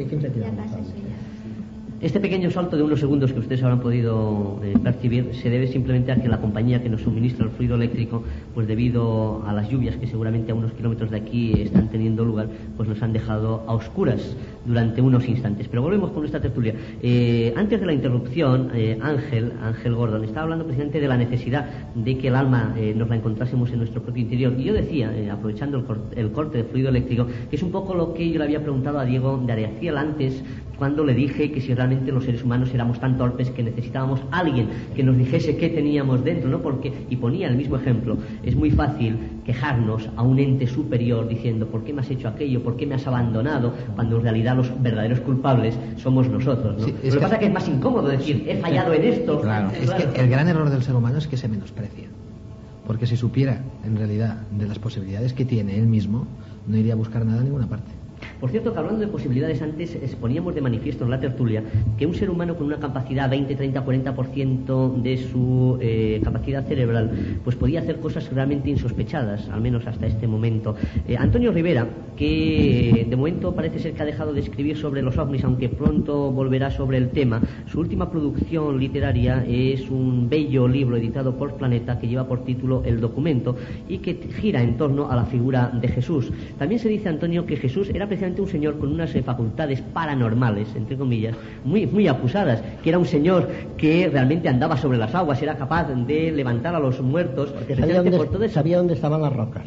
Este pequeño salto de unos segundos que ustedes habrán podido percibir se debe simplemente a que la compañía que nos suministra el fluido eléctrico, pues debido a las lluvias que seguramente a unos kilómetros de aquí están teniendo lugar, pues nos han dejado a oscuras durante unos instantes. Pero volvemos con nuestra tertulia. Antes de la interrupción, Ángel Gordon estaba hablando precisamente de la necesidad de que el alma nos la encontrásemos en nuestro propio interior. Y yo decía, aprovechando el corte de fluido eléctrico, que es un poco lo que yo le había preguntado a Diego de Areaciel antes, cuando le dije que si realmente los seres humanos éramos tan torpes que necesitábamos a alguien que nos dijese qué teníamos dentro, ¿no? Porque, y ponía el mismo ejemplo, es muy fácil quejarnos a un ente superior diciendo ¿por qué me has hecho aquello? ¿Por qué me has abandonado? Cuando en realidad los verdaderos culpables somos nosotros, ¿no? Sí, lo que pasa es que es más incómodo decir he fallado en esto. Claro, es que el gran error del ser humano es que se menosprecia. Porque si supiera en realidad de las posibilidades que tiene él mismo, no iría a buscar nada en ninguna parte. Por cierto, que hablando de posibilidades, antes poníamos de manifiesto en la tertulia que un ser humano con una capacidad 20, 30, 40% de su capacidad cerebral, pues podía hacer cosas realmente insospechadas, al menos hasta este momento. Antonio Rivera, que de momento parece ser que ha dejado de escribir sobre los ovnis, aunque pronto volverá sobre el tema, su última producción literaria es un bello libro editado por Planeta que lleva por título El Documento y que gira en torno a la figura de Jesús. También se dice, Antonio, que Jesús era precisamente un señor con unas facultades paranormales, entre comillas, muy acusadas, que era un señor que realmente andaba sobre las aguas, era capaz de levantar a los muertos. Porque sabía dónde estaban las rocas.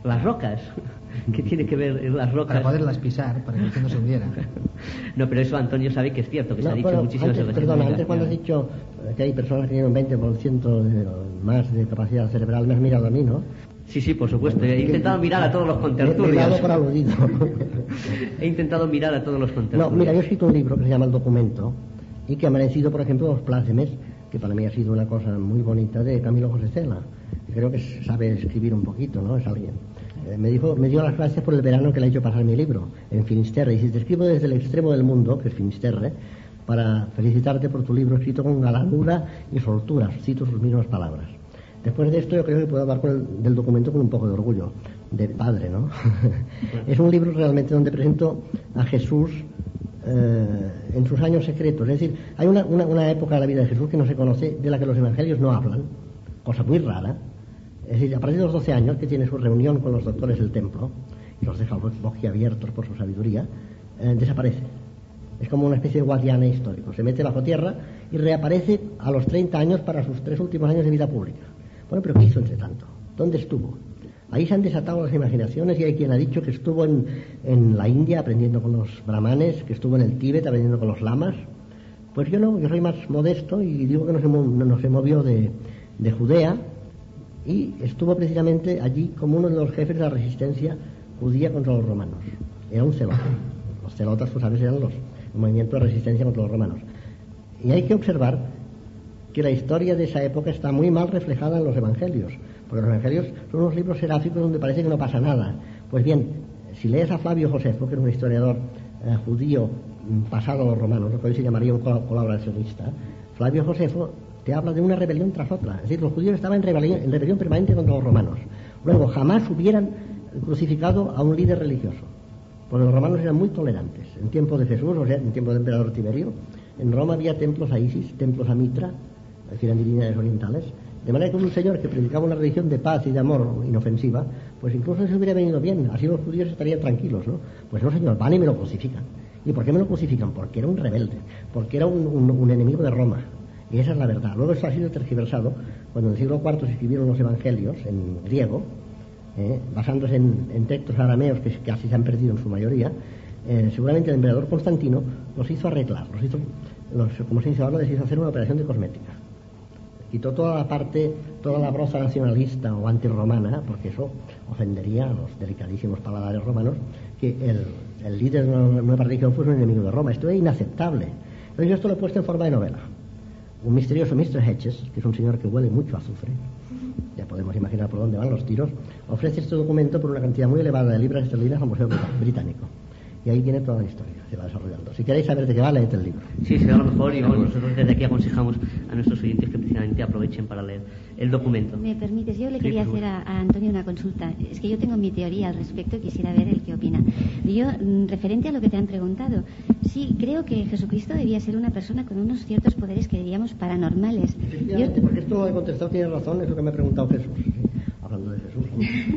Las rocas. ¿Qué tiene que ver las rocas? Para poderlas pisar, para que usted no se hundiera. No, pero eso Antonio sabe que es cierto, que se ha dicho pero muchísimas antes, veces. perdona, antes cuando has dicho que hay personas que tienen un 20% más de capacidad cerebral, me has mirado a mí, ¿no? Sí, por supuesto. He intentado mirar a todos los contertulios. Me he dado por aludido. He intentado mirar a todos los contertulios. No, mira, yo he escrito un libro que se llama El Documento y que ha merecido, por ejemplo, los plácemes, que para mí ha sido una cosa muy bonita, de Camilo José Cela. Creo que sabe escribir un poquito, ¿no? Es alguien. Me dio las gracias por el verano que le ha hecho pasar mi libro, en Finisterre. Y si te escribo desde el extremo del mundo, que es Finisterre, para felicitarte por tu libro escrito con galanura y soltura, cito sus mismas palabras. Después de esto yo creo que puedo hablar del documento con un poco de orgullo, de padre, ¿no? Es un libro realmente donde presento a Jesús en sus años secretos. Es decir, hay una época de la vida de Jesús que no se conoce, de la que los evangelios no hablan, cosa muy rara. Es decir, a partir de los 12 años, que tiene su reunión con los doctores del templo, y los deja boquiabiertos por su sabiduría, desaparece. Es como una especie de guardián histórico. Se mete bajo tierra y reaparece a los 30 años para sus 3 últimos años de vida pública. Bueno, pero ¿qué hizo entre tanto? ¿Dónde estuvo? Ahí se han desatado las imaginaciones y hay quien ha dicho que estuvo en la India aprendiendo con los brahmanes, que estuvo en el Tíbet aprendiendo con los lamas. Pues yo no, yo soy más modesto y digo que no se movió de Judea y estuvo precisamente allí como uno de los jefes de la resistencia judía contra los romanos. Era un celote. Los celotas, tú sabes, eran el movimiento de resistencia contra los romanos. Y hay que observar que la historia de esa época está muy mal reflejada en los evangelios, porque los evangelios son unos libros seráficos donde parece que no pasa nada. Pues bien, si lees a Flavio Josefo, que es un historiador judío pasado a los romanos, lo que hoy se llamaría un colaboracionista, Flavio Josefo te habla de una rebelión tras otra. Es decir, los judíos estaban en rebelión permanente contra los romanos. Luego, jamás hubieran crucificado a un líder religioso, porque los romanos eran muy tolerantes. En tiempo de Jesús, o sea, en tiempo del emperador Tiberio, en Roma había templos a Isis, templos a Mitra, es decir, en divinidades orientales, de manera que un señor que predicaba una religión de paz y de amor inofensiva, pues incluso se hubiera venido bien, así los judíos estarían tranquilos, ¿no? Pues no, señor, van y me lo crucifican. ¿Y por qué me lo crucifican? Porque era un rebelde, porque era un enemigo de Roma, y esa es la verdad. Luego esto ha sido tergiversado cuando en el siglo IV se escribieron los evangelios en griego, basándose en textos arameos que casi se han perdido en su mayoría. Seguramente el emperador Constantino los hizo arreglar, como se dice ahora, les hizo hacer una operación de cosmética. Quitó toda la broza nacionalista o antirromana, porque eso ofendería a los delicadísimos paladares romanos, que el líder de una nueva religión fuese un enemigo de Roma. Esto es inaceptable. Entonces yo esto lo he puesto en forma de novela. Un misterioso Mr. Hedges, que es un señor que huele mucho a azufre, ya podemos imaginar por dónde van los tiros, ofrece este documento por una cantidad muy elevada de libras esterlinas al Museo Británico. Y ahí viene toda la historia, se va desarrollando. Si queréis saber de qué va, leed el libro. Sí, será lo mejor, y bueno, nosotros desde aquí aconsejamos a nuestros oyentes que precisamente aprovechen para leer el documento. ¿Me permites? Yo le quería hacer a Antonio una consulta. Es que yo tengo mi teoría al respecto y quisiera ver el qué opina. Yo, referente a lo que te han preguntado, sí, creo que Jesucristo debía ser una persona con unos ciertos poderes que diríamos paranormales. Efectivamente, porque esto lo he contestado, tienes razón, es lo que me ha preguntado Jesús. ¿Sí? Hablando de Jesús.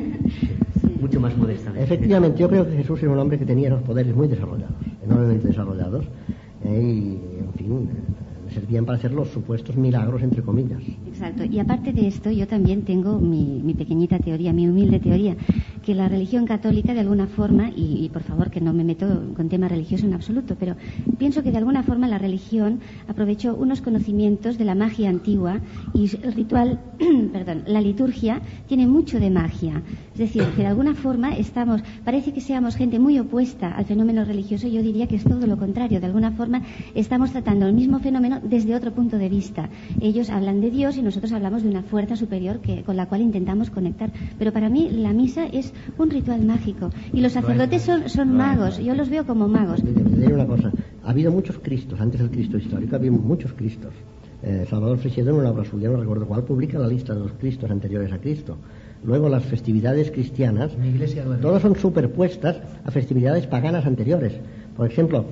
Mucho más modesta. Efectivamente, yo creo que Jesús era un hombre que tenía los poderes muy desarrollados, enormemente desarrollados, y, en fin, servían para hacer los supuestos milagros, entre comillas. Exacto. Y aparte de esto, yo también tengo mi pequeñita teoría, mi humilde teoría, que la religión católica de alguna forma, y por favor que no me meto con tema religioso en absoluto, pero pienso que de alguna forma la religión aprovechó unos conocimientos de la magia antigua y el ritual, perdón, la liturgia tiene mucho de magia. Es decir, que de alguna forma parece que seamos gente muy opuesta al fenómeno religioso. Yo diría que es todo lo contrario. De alguna forma estamos tratando el mismo fenómeno desde otro punto de vista. Ellos hablan de Dios y nosotros hablamos de una fuerza superior con la cual intentamos conectar. Pero para mí la misa es un ritual mágico y los sacerdotes son magos. Yo los veo como magos. Te diré una cosa. Ha habido muchos Cristos. Antes del Cristo histórico había muchos Cristos. Salvador Freixedo, en una obra suya, no recuerdo cuál, publica la lista de los Cristos anteriores a Cristo. Luego las festividades cristianas, todas son superpuestas a festividades paganas anteriores. Por ejemplo,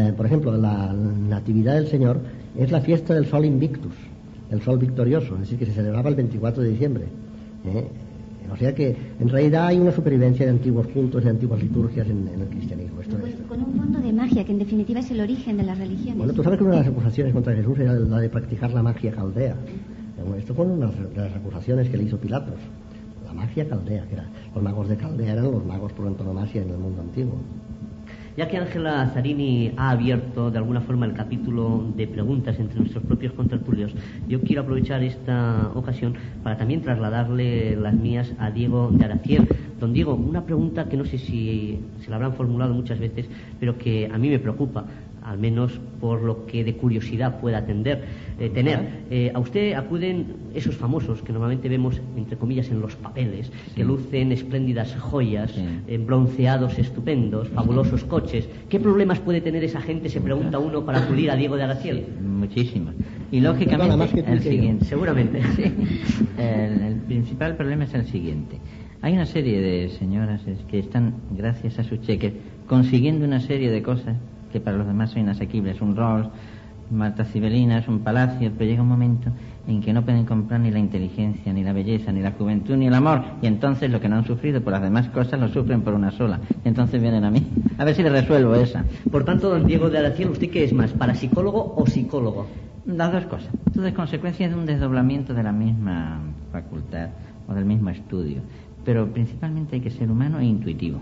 la Natividad del Señor es la fiesta del Sol Invictus, el Sol victorioso, es decir, que se celebraba el 24 de diciembre. O sea que en realidad hay una supervivencia de antiguos cultos, de antiguas liturgias en el cristianismo. Con un fondo de magia, que en definitiva es el origen de las religiones. Bueno, tú sabes que una de las acusaciones contra Jesús era la de practicar la magia caldea. Esto fue una de las acusaciones que le hizo Pilatos. la magia caldea, que los magos de Caldea eran los magos por antonomasia en el mundo antiguo. Ya que Ángela Zarini ha abierto de alguna forma el capítulo de preguntas entre nuestros propios contertulios, yo quiero aprovechar esta ocasión para también trasladarle las mías a Diego de Araciel. Don Diego, una pregunta que no sé si se la habrán formulado muchas veces, pero que a mí me preocupa, al menos por lo que de curiosidad pueda tener. A usted acuden esos famosos que normalmente vemos, entre comillas, en los papeles, que lucen espléndidas joyas, bronceados estupendos, fabulosos coches. ¿Qué problemas puede tener esa gente, se pregunta uno, para acudir a Diego de Araciel? Muchísimos. Y lógicamente el siguiente. Seguramente. Sí. El principal problema es el siguiente. Hay una serie de señoras que están, gracias a sus cheques, consiguiendo una serie de cosas que para los demás son inasequibles. Un Rolls, Marta Cibelinas, un palacio, pero llega un momento en que no pueden comprar ni la inteligencia, ni la belleza, ni la juventud, ni el amor, y entonces lo que no han sufrido por las demás cosas lo sufren por una sola, y entonces vienen a mí a ver si le resuelvo esa. Por tanto, don Diego de Araciel, ¿usted qué es más, parapsicólogo o psicólogo? Las dos cosas. Todo es consecuencia de un desdoblamiento de la misma facultad o del mismo estudio, pero principalmente hay que ser humano e intuitivo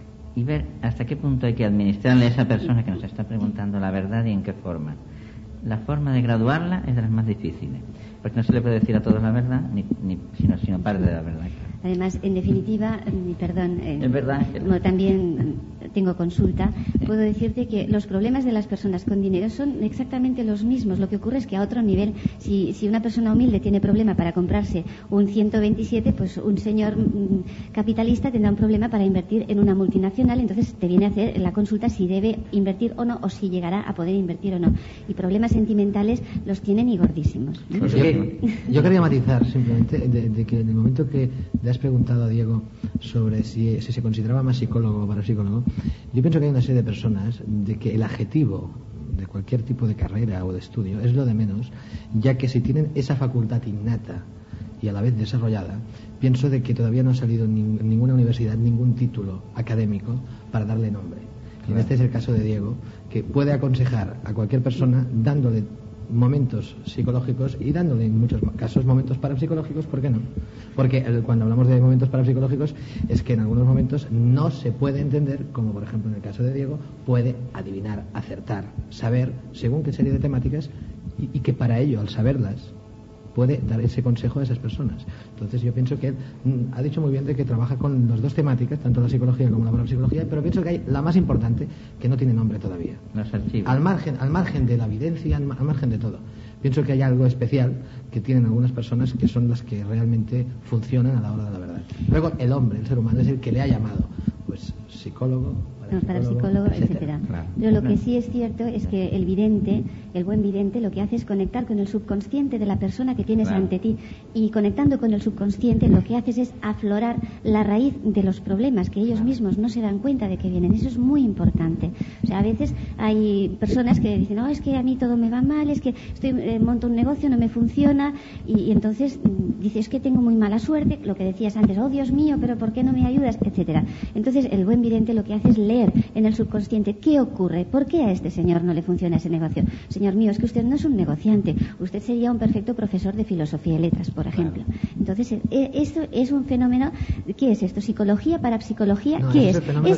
y ver hasta qué punto hay que administrarle a esa persona que nos está preguntando la verdad y en qué forma. La forma de graduarla es de las más difíciles, porque no se le puede decir a todos la verdad, sino parte de la verdad. Además, en definitiva, perdón, es verdad, como también tengo consulta, puedo decirte que los problemas de las personas con dinero son exactamente los mismos. Lo que ocurre es que a otro nivel, si una persona humilde tiene problema para comprarse un 127, pues un señor capitalista tendrá un problema para invertir en una multinacional, entonces te viene a hacer la consulta si debe invertir o no, o si llegará a poder invertir o no. Y problemas sentimentales los tienen y gordísimos. Pues yo quería matizar simplemente de que en el momento que le has preguntado a Diego sobre si se consideraba más psicólogo o parapsicólogo, yo pienso que hay una serie de personas de que el adjetivo de cualquier tipo de carrera o de estudio es lo de menos, ya que si tienen esa facultad innata y a la vez desarrollada, pienso de que todavía no ha salido en ninguna universidad ningún título académico para darle nombre. Y este es el caso de Diego, que puede aconsejar a cualquier persona dándole momentos psicológicos y dándole en muchos casos momentos parapsicológicos. ¿Por qué no? Porque cuando hablamos de momentos parapsicológicos es que en algunos momentos no se puede entender, como por ejemplo en el caso de Diego, puede adivinar, acertar, saber según qué serie de temáticas y que para ello, al saberlas, puede dar ese consejo a esas personas. Entonces yo pienso que él ha dicho muy bien de que trabaja con las dos temáticas, tanto la psicología como la parapsicología, pero pienso que hay la más importante, que no tiene nombre todavía. Los archivos. Al margen de la evidencia, al margen de todo. Pienso que hay algo especial que tienen algunas personas que son las que realmente funcionan a la hora de la verdad. Luego el hombre, el ser humano, es el que le ha llamado pues psicólogo, parapsicólogo, etcétera. Claro. Pero lo que sí es cierto es que el vidente, el buen vidente, lo que hace es conectar con el subconsciente de la persona que tienes ante ti, y conectando con el subconsciente lo que haces es aflorar la raíz de los problemas que ellos mismos no se dan cuenta de que vienen. Eso es muy importante. O sea, a veces hay personas que dicen, no, es que a mí todo me va mal, es que monto un negocio, no me funciona, y entonces dices, es que tengo muy mala suerte, lo que decías antes, oh Dios mío, pero ¿por qué no me ayudas?, etcétera. Entonces el buen vidente lo que hace es leer en el subconsciente qué ocurre, por qué a este señor no le funciona ese negocio. Señor mío, es que usted no es un negociante, usted sería un perfecto profesor de filosofía y letras, por ejemplo. Entonces esto es un fenómeno. ¿Qué es esto? ¿Psicología, parapsicología? No, ¿Qué es?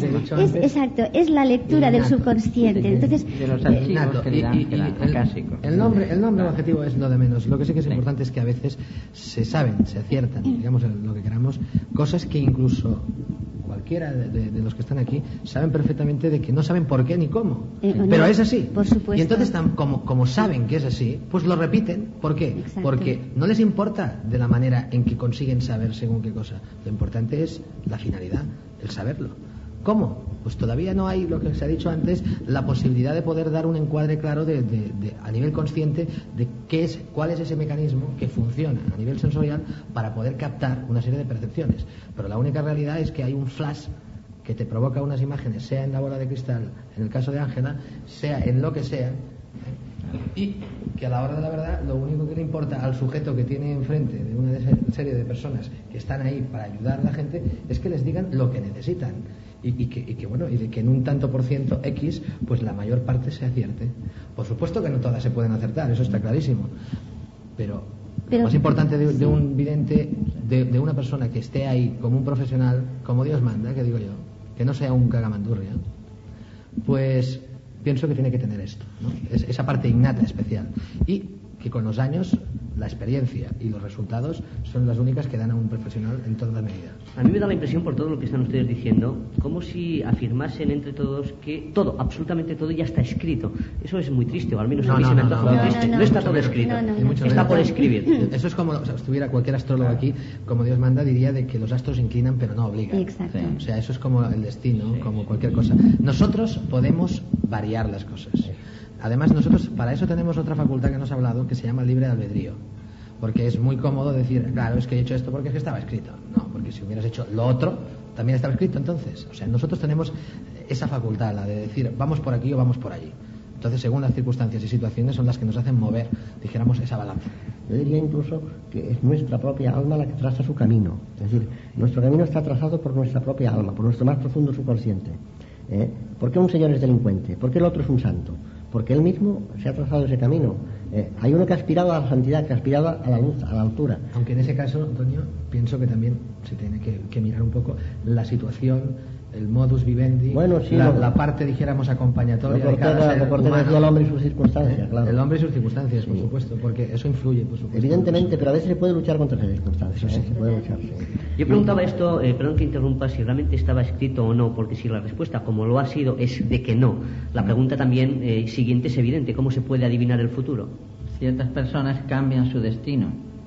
Exacto, es la lectura del subconsciente. Entonces de los archivos que le dan, el nombre objetivo es lo de menos. Lo que sí que es importante es que a veces se saben, se aciertan, digamos lo que queramos, cosas que incluso cualquiera de los que están aquí saben perfectamente de que no saben por qué ni cómo, pero es así. Por supuesto. Y entonces como saben que es así, pues lo repiten. ¿Por qué? Exacto. Porque no les importa de la manera en que consiguen saber según qué cosa. Lo importante es la finalidad, el saberlo. ¿Cómo? Pues todavía no hay, lo que se ha dicho antes, la posibilidad de poder dar un encuadre claro a nivel consciente de cuál es ese mecanismo que funciona a nivel sensorial para poder captar una serie de percepciones. Pero la única realidad es que hay un flash que te provoca unas imágenes, sea en la bola de cristal, en el caso de Ángela, sea en lo que sea, y que a la hora de la verdad lo único que le importa al sujeto que tiene enfrente de una serie de personas que están ahí para ayudar a la gente es que les digan lo que necesitan y de que en un tanto por ciento X pues la mayor parte se acierte. Por supuesto que no todas se pueden acertar, eso está clarísimo, pero Pero, más importante de un vidente, de una persona que esté ahí como un profesional, como Dios manda, que digo yo, que no sea un cagamandurria, pues pienso que tiene que tener esto, ¿no? Esa parte innata especial, y que con los años la experiencia y los resultados son las únicas que dan a un profesional en todas las medidas. A mí me da la impresión, por todo lo que están ustedes diciendo, como si afirmasen entre todos que todo, absolutamente todo, ya está escrito. Eso es muy triste, o al menos a mí se me antoja muy triste. No está todo escrito, está por escribir. Eso es como, o sea, estuviera cualquier astrólogo aquí, como Dios manda, diría de que los astros inclinan pero no obligan. Exacto. O sea, eso es como el destino, como cualquier cosa. Nosotros podemos variar las cosas. Además, nosotros para eso tenemos otra facultad que nos ha hablado, que se llama libre albedrío. Porque es muy cómodo decir, claro, es que he hecho esto porque es que estaba escrito. No, porque si hubieras hecho lo otro, también estaba escrito entonces. O sea, nosotros tenemos esa facultad, la de decir, vamos por aquí o vamos por allí. Entonces, según las circunstancias y situaciones, son las que nos hacen mover, dijéramos, esa balanza. Yo diría incluso que es nuestra propia alma la que traza su camino. Es decir, nuestro camino está trazado por nuestra propia alma, por nuestro más profundo subconsciente. ¿Por qué un señor es delincuente? ¿Por qué el otro es un santo? Porque él mismo se ha trazado ese camino. Hay uno que ha aspirado a la santidad, que ha aspirado a la luz, a la altura. Aunque en ese caso, Antonio, pienso que también se tiene que mirar un poco la situación, el modus vivendi, bueno, sí, la parte, dijéramos, acompañatoria de cada ser humano. Decía el hombre y sus circunstancias, claro. El hombre y sus circunstancias, por supuesto, porque eso influye, por supuesto. Evidentemente, pero a veces se puede luchar contra esas circunstancias. Sí. Se puede luchar, sí. Yo preguntaba esto, perdón que interrumpa, si realmente estaba escrito o no, porque si la respuesta, como lo ha sido, es de que no, la pregunta también siguiente es evidente: ¿cómo se puede adivinar el futuro? Ciertas personas cambian su destino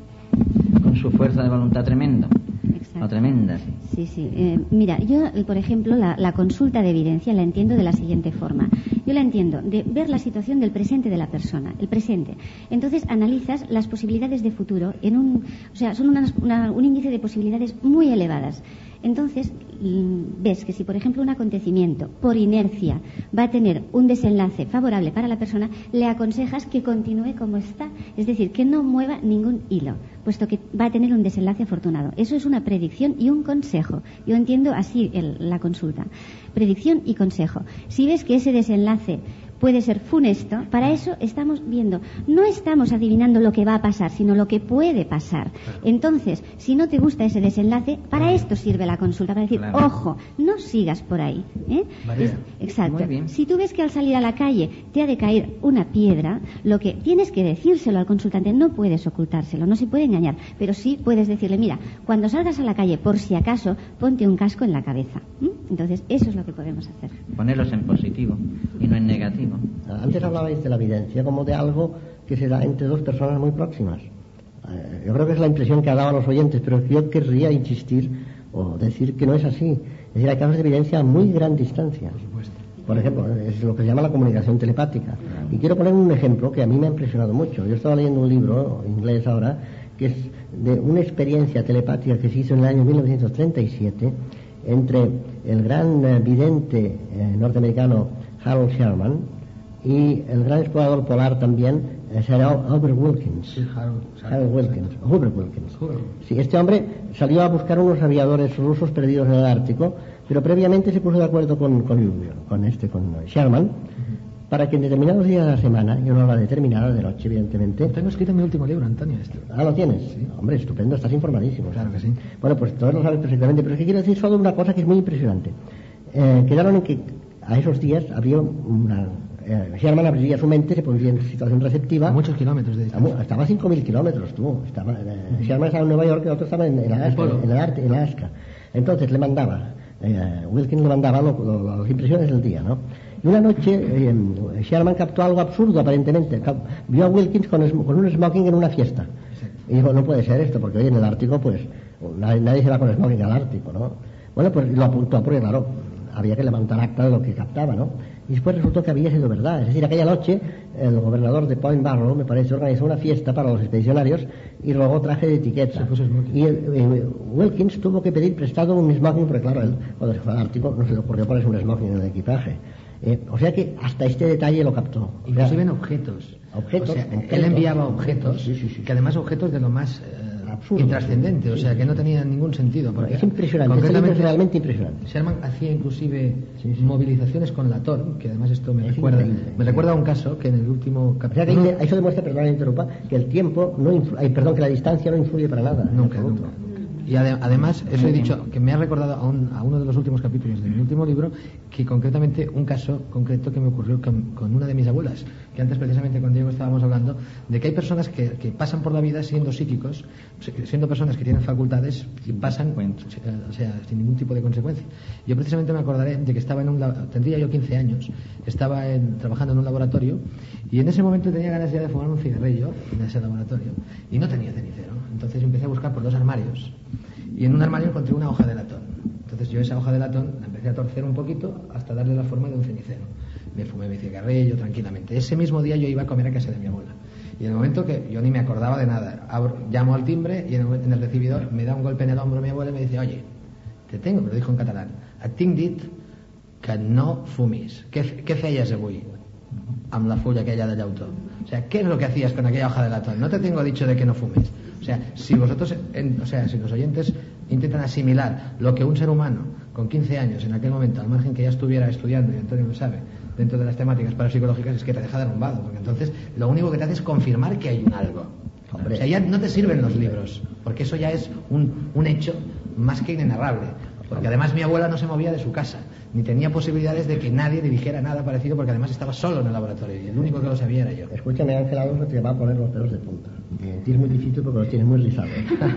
con su fuerza de voluntad tremenda. O tremenda, sí. Sí. Mira, yo, por ejemplo, la consulta de evidencia la entiendo de la siguiente forma. Yo la entiendo de ver la situación del presente de la persona, el presente. Entonces analizas las posibilidades de futuro son un índice de posibilidades muy elevadas. Entonces ves que si, por ejemplo, un acontecimiento por inercia va a tener un desenlace favorable para la persona, le aconsejas que continúe como está, es decir, que no mueva ningún hilo, puesto que va a tener un desenlace afortunado. Eso es una predicción y un consejo. Yo entiendo así la consulta: predicción y consejo. Si ves que ese desenlace puede ser funesto, para eso estamos viendo, no estamos adivinando lo que va a pasar, sino lo que puede pasar. Entonces, si no te gusta ese desenlace, para esto sirve la consulta, para decir, ojo, no sigas por ahí. Exacto. Si tú ves que al salir a la calle te ha de caer una piedra, lo que tienes que decírselo al consultante, no puedes ocultárselo, no se puede engañar, pero sí puedes decirle, mira, cuando salgas a la calle, por si acaso, ponte un casco en la cabeza. Entonces, eso es lo que podemos hacer. Ponerlos en positivo y no en negativo. Antes hablabais de la evidencia como de algo que se da entre dos personas muy próximas. Yo creo que es la impresión que ha dado a los oyentes, pero yo querría insistir o decir que no es así. Es decir, hay casos de evidencia a muy gran distancia. Por supuesto. Por ejemplo, es lo que se llama la comunicación telepática. Y quiero poner un ejemplo que a mí me ha impresionado mucho. Yo estaba leyendo un libro inglés ahora que es de una experiencia telepática que se hizo en el año 1937 entre el gran vidente norteamericano Harold Sherman y el gran explorador polar también, Sir Hubert Wilkins. Sí, Hubert Wilkins. Sí, este hombre salió a buscar unos aviadores rusos perdidos en el Ártico, pero previamente se puso de acuerdo con Sherman, para que en determinados días de la semana, yo no hablo de determinada, de noche, evidentemente. Lo tengo escrito en mi último libro, Antonio, esto. Ah, ¿lo tienes? Sí. Hombre, estupendo, estás informadísimo. Claro que sí. Bueno, pues todos lo sabes perfectamente, pero es que quiero decir solo una cosa que es muy impresionante. Quedaron en que a esos días había una... Sherman abriría su mente, se pondría en situación receptiva. A muchos kilómetros de distancia. Estaba a 5.000 kilómetros, tú. Sherman estaba en Nueva York y el otro estaba en Alaska. Entonces le mandaba, Wilkins le mandaba las impresiones del día, ¿no? Y una noche Sherman captó algo absurdo, aparentemente. Vio a Wilkins con un smoking en una fiesta. Exacto. Y dijo, no puede ser esto, porque hoy en el Ártico, pues, nadie se va con smoking al Ártico, ¿no? Bueno, pues lo apuntó, porque claro, había que levantar acta de lo que captaba, ¿no? Y después resultó que había sido verdad. Es decir, aquella noche el gobernador de Point Barrow, me parece, organizó una fiesta para los expedicionarios y robó traje de etiqueta. Y Wilkins tuvo que pedir prestado un smoking, porque claro, él, cuando se fue al Ártico, no se le ocurrió ponerse un smoking en el equipaje. O sea que hasta este detalle lo captó. Inclusive en objetos. O sea, él enviaba objetos, que además objetos de lo más absurdo. Intrascendente, o sea, que no tenía ningún sentido. Porque Es impresionante, este libro es realmente impresionante. Sherman hacía inclusive Sí. movilizaciones con latón, que además esto me Es recuerda increíble. a un caso que en el último O sea, capítulo... que eso demuestra, perdón, que interrumpa, que el tiempo no que la distancia no influye para nada. en Nunca, absoluto. nunca. Y además, eso he dicho, que me ha recordado a uno de los últimos capítulos de mi último libro, que concretamente, un caso concreto que me ocurrió con una de mis abuelas, que antes precisamente con Diego estábamos hablando, de que hay personas que pasan por la vida siendo psíquicos, siendo personas que tienen facultades y pasan, o sea, sin ningún tipo de consecuencia. Yo precisamente me acordaré de que estaba tendría yo 15 años, estaba trabajando en un laboratorio, y en ese momento tenía ganas ya de fumar un cigarrillo en ese laboratorio, y no tenía cenicero. Entonces empecé a buscar por 2 armarios, y en un armario encontré una hoja de latón. Entonces yo esa hoja de latón la empecé a torcer un poquito hasta darle la forma de un cenicero. Me fumé mi cigarrillo tranquilamente. Ese mismo día yo iba a comer a casa de mi abuela, y en el momento que yo ni me acordaba de nada, llamo al timbre, y en el recibidor me da un golpe en el hombro mi abuela y me dice: oye, te tengo, me lo dijo en catalán, et tinc dit que no fumis. Què feies avui amb la fulla aquella de llautó? O sea, ¿qué es lo que hacías con aquella hoja de latón? No te tengo dicho de que no fumes. O sea, si vosotros, si los oyentes intentan asimilar lo que un ser humano con 15 años en aquel momento, al margen que ya estuviera estudiando, y Antonio lo sabe, dentro de las temáticas parapsicológicas, es que te deja derrumbado, porque entonces lo único que te hace es confirmar que hay un algo. Hombre. O sea, ya no te sirven los libros, porque eso ya es un hecho más que inenarrable. Porque además mi abuela no se movía de su casa, ni tenía posibilidades de que nadie le dijera nada parecido, porque además estaba solo en el laboratorio y el único que lo sabía era yo. Escúchame, Ángel Alonso, te va a poner los pelos de punta. Y es muy difícil porque los tienes muy rizados.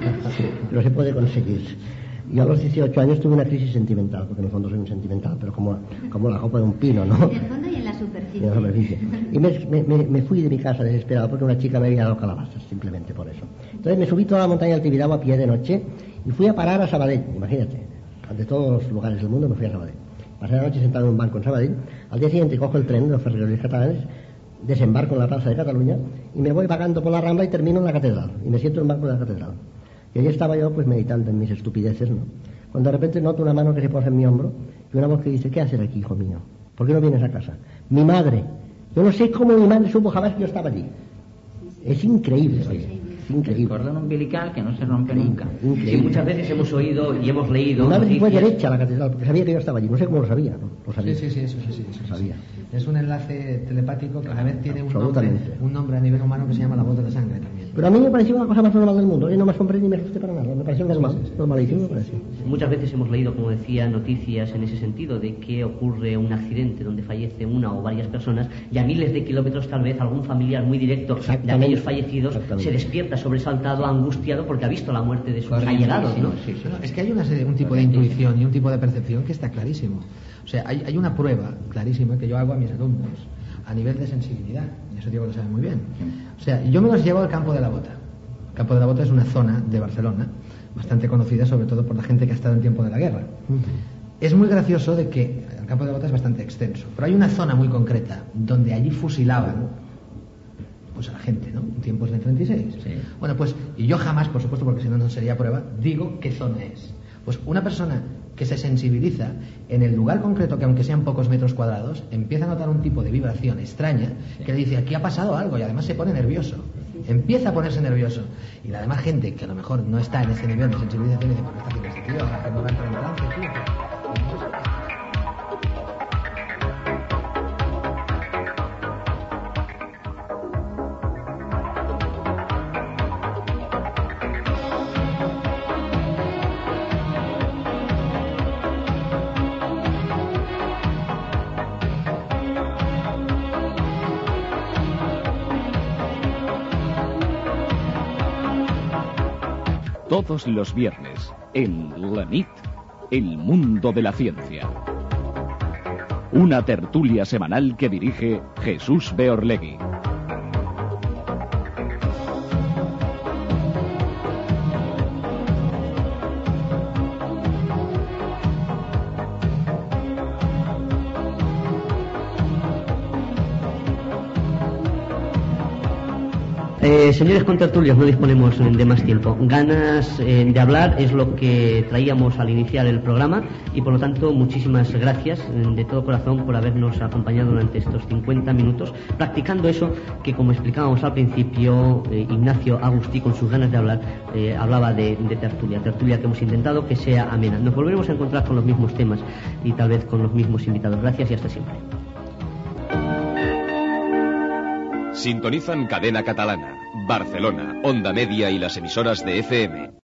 Pero se puede conseguir. Yo a los 18 años tuve una crisis sentimental, porque en el fondo soy un sentimental, pero como la copa de un pino, ¿no? En el fondo y en la superficie. Y en la superficie. Y me fui de mi casa desesperado porque una chica me había dado calabazas, simplemente por eso. Entonces me subí toda la montaña del Tibidabo a pie de noche y fui a parar a Sabadell, imagínate. De todos los lugares del mundo me fui a Sabadell. Pasé la noche sentado en un banco en Sabadell. Al día siguiente cojo el tren de los ferrocarriles catalanes, desembarco en la plaza de Cataluña y me voy vagando por la Rambla y termino en la catedral. Y me siento en el banco de la catedral. Y allí estaba yo pues meditando en mis estupideces, ¿no? Cuando de repente noto una mano que se posa en mi hombro y una voz que dice: ¿qué haces aquí, hijo mío? ¿Por qué no vienes a casa? Mi madre. Yo no sé cómo mi madre supo jamás que yo estaba allí. Es increíble, oye. El cordón umbilical que no se rompe nunca. Sí, muchas veces hemos oído y hemos leído. Una vez fue noticias. derecha a la catedral porque sabía que yo estaba allí. No sé cómo lo sabía, ¿no? Lo sabía. Sí, eso sabía. Es un enlace telepático que a la vez tiene Absolutamente. un nombre a nivel humano que se llama la gota de sangre también. Pero a mí me pareció una cosa más normal del mundo. Yo no me asombré ni me asusté para nada. Me pareció normal. Normalísimo me pareció. Muchas veces hemos leído, como decía, noticias en ese sentido de que ocurre un accidente donde fallece una o varias personas y a miles de kilómetros tal vez algún familiar muy directo de Exactamente. aquellos fallecidos se despierta sobresaltado, angustiado porque ha visto la muerte de sus allegados, ¿no? No, es que hay un tipo de intuición y un tipo de percepción que está clarísimo. O sea, hay una prueba clarísima que yo hago a mis alumnos a nivel de sensibilidad, y eso Diego lo sabe muy bien. O sea, yo me los llevo al Campo de la Bota. El Campo de la Bota es una zona de Barcelona bastante conocida sobre todo por la gente que ha estado en tiempo de la guerra. Es muy gracioso de que el Campo de la Bota es bastante extenso, pero hay una zona muy concreta donde allí fusilaban pues a la gente, ¿no? En tiempos del 36. Sí. Bueno, pues, y yo jamás, por supuesto, porque si no, no sería prueba, digo qué zona es. Pues una persona que se sensibiliza en el lugar concreto, que aunque sean pocos metros cuadrados, empieza a notar un tipo de vibración extraña que le dice: aquí ha pasado algo, y además se pone nervioso. Empieza a ponerse nervioso. Y la demás gente, que a lo mejor no está en ese nivel de sensibilización, dice: ¿por qué está haciendo este tío? O sea, que no va a entrar en balance, tío. Todos los viernes, en La Nit, el mundo de la ciencia. Una tertulia semanal que dirige Jesús Beorlegui. Señores contertulios, no disponemos de más tiempo. Ganas de hablar es lo que traíamos al iniciar el programa y por lo tanto muchísimas gracias de todo corazón por habernos acompañado durante estos 50 minutos practicando eso que, como explicábamos al principio, Ignacio Agustí con sus ganas de hablar hablaba de tertulia que hemos intentado que sea amena. Nos volveremos a encontrar con los mismos temas y tal vez con los mismos invitados. Gracias y hasta siempre. Sintonizan Cadena Catalana, Barcelona, Onda Media y las emisoras de FM.